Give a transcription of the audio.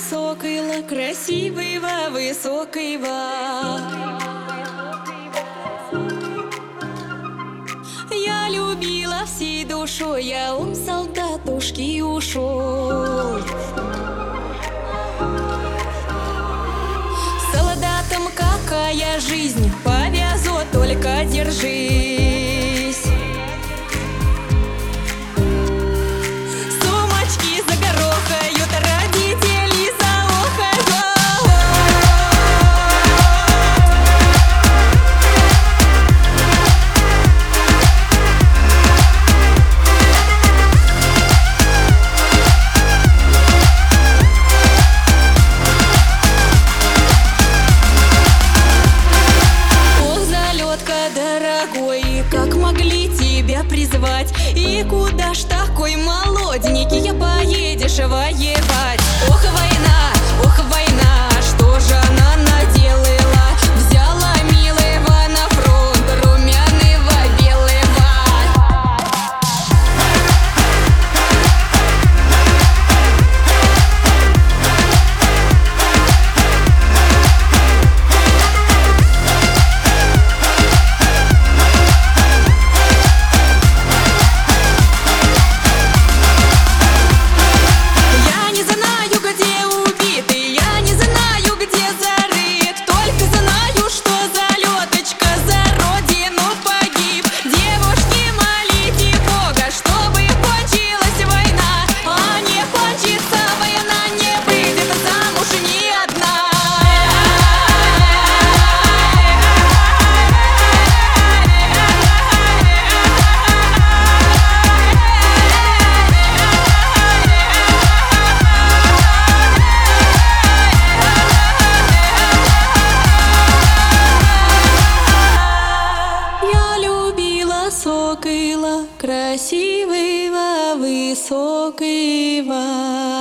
Сокола красивого, высокого. Я любила всей душой, а он солдатушки ушел. Солдатам какая жизнь, повезло, только держись. Сумочки загорохают, родители заохают. Ох, залетка дорогой, как могли тебя призвать? И куда ж такой молоденький поедешь воевать? Ох, война, что же она наделала? Взяла милого на фронт, румяного белого. Я не знаю, где убитый, я не знаю, где зарыт, только знаю, что залеточка за родину погиб. Девушки, молите Бога, чтобы кончилась война, а не кончится война, не выйдет замуж ни одна. Я любила сокола красивого, высокого.